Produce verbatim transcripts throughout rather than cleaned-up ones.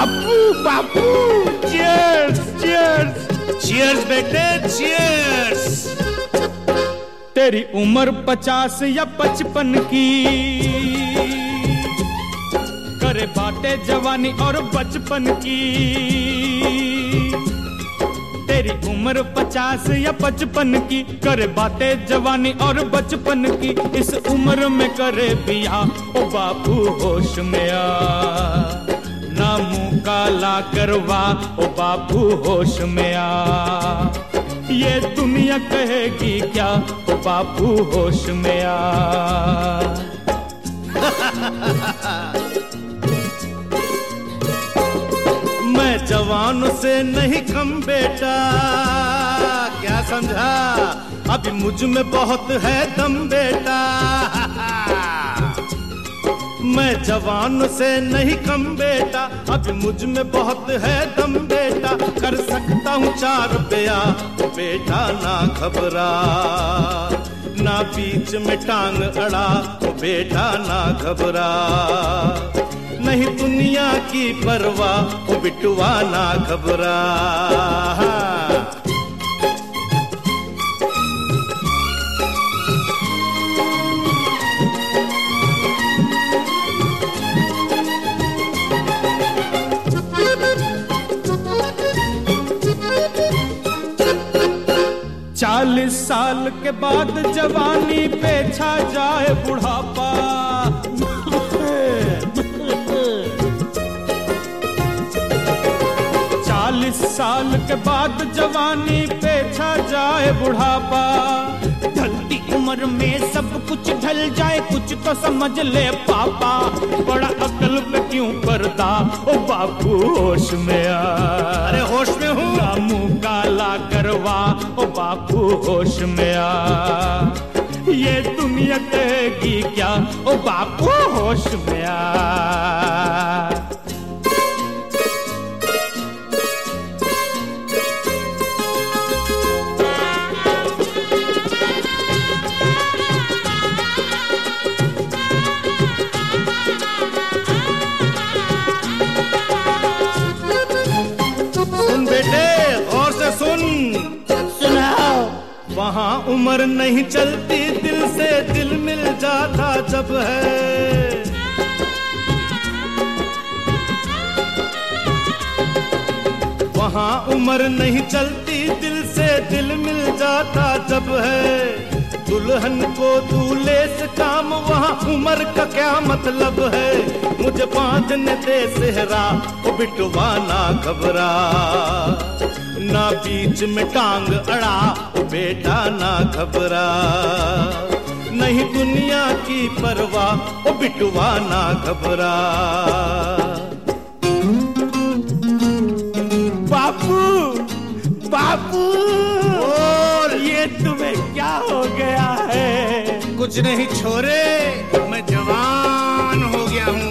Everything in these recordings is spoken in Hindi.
बापू बापू, चीयर्स चीयर्स चीयर्स बेटे चीयर्स। तेरी उम्र पचास या पचपन की, करे बातें जवानी और बचपन की। तेरी उम्र पचास या पचपन की, करे बातें जवानी और बचपन की। इस उम्र में करे बियाह ओ बापू होश में आ, ना मुंह काला करवा ओ बापू होश में आ। ये दुनिया कहेगी क्या ओ बापू होश में आ। मैं जवानों से नहीं कम बेटा, क्या समझा, अभी मुझ में बहुत है दम बेटा। मैं जवानों से नहीं कम बेटा, अभी मुझ में बहुत है दम बेटा। कर सकता हूँ चार ब्याह ओ बेटा ना घबरा, ना बीच में टांग अड़ा ओ बेटा ना घबरा। नहीं दुनिया की परवाह ओ बिटुआ ना घबरा। चालीस साल के बाद जवानी पे छा जाए बुढ़ापा। चालीस साल के बाद जवानी पे छा जाए बुढ़ापा। ढलती उम्र में सब कुछ ढल जाए, कुछ तो समझ ले पापा। बड़ा अकल पे क्यों पर्दा ओ बापू होश में आ। अरे होश में हूँ। ना मुंह काला करवा ओ बापू होश में आ। ये दुनिया कहेगी क्या ओ बापू होश में आ। वहाँ उम्र नहीं चलती, दिल से दिल मिल जाता जब है। वहाँ उम्र नहीं चलती, दिल से दिल मिल जाता जब है। दुल्हन को दूल्हे से काम, वहाँ उम्र का क्या मतलब है। मुझे बांधने दे सेहरा ओ बिटुआ ना घबरा, ना बीच में टांग अड़ा ओ बेटा ना घबरा। नहीं दुनिया की परवाह ओ बिटुआ ना घबरा। बापू बापू, और ये तुम्हें क्या हो गया है? कुछ नहीं छोरे, मैं जवान हो गया हूँ।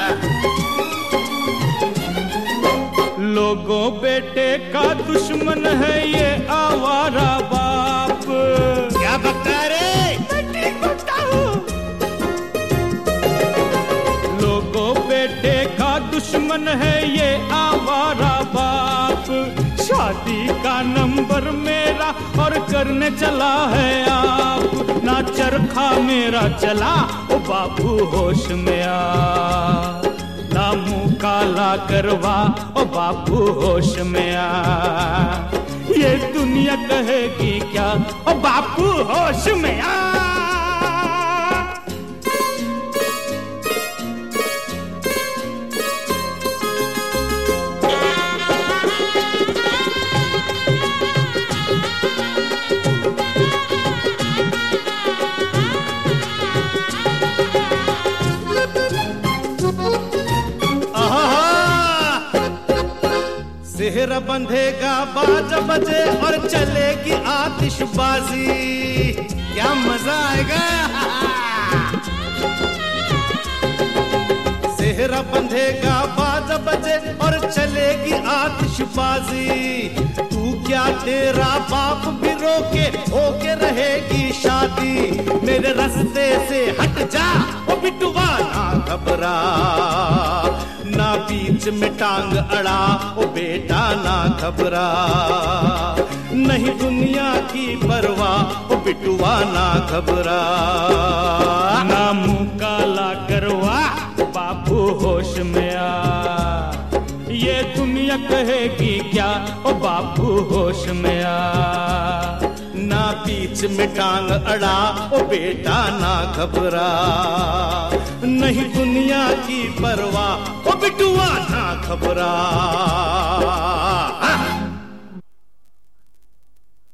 लोगों बेटे का दुश्मन है ये आवारा बाप। क्या बता रे? ठीक बता हूँ। लोगों बेटे का दुश्मन है ये आवारा बाप। शादी का नंबर मेरा और करने चला है आप। ना चरखा मेरा चला ओ बापू होश में आ। ना मुंह काला करवा ओ बापू होश में आ। ये दुनिया कहेगी क्या ओ बापू होश में आ। सेहरा बंधेगा बाज बजे और चलेगी आतिशबाजी। क्या मजा आएगा। सेहरा बंधेगा बाज बजे और चलेगी आतिशबाजी। तू क्या तेरा बाप भी रोके होके रहेगी शादी। मेरे रास्ते से हट जा ओ बिटुआ ना घबरा, ना बीच बीच में टांग अड़ा, ओ बेटा ना घबरा, नहीं दुनिया की परवाह, ओ बिटुआ ना घबरा। ना मुंह काला करवा बापू होश में आ, ये दुनिया कहेगी क्या, ओ बापू होश में आ। ना बीच में टांग अड़ा, ओ बेटा ना घबरा, नहीं दुनिया की परवाह, ओ बिटुआ ना घबरा।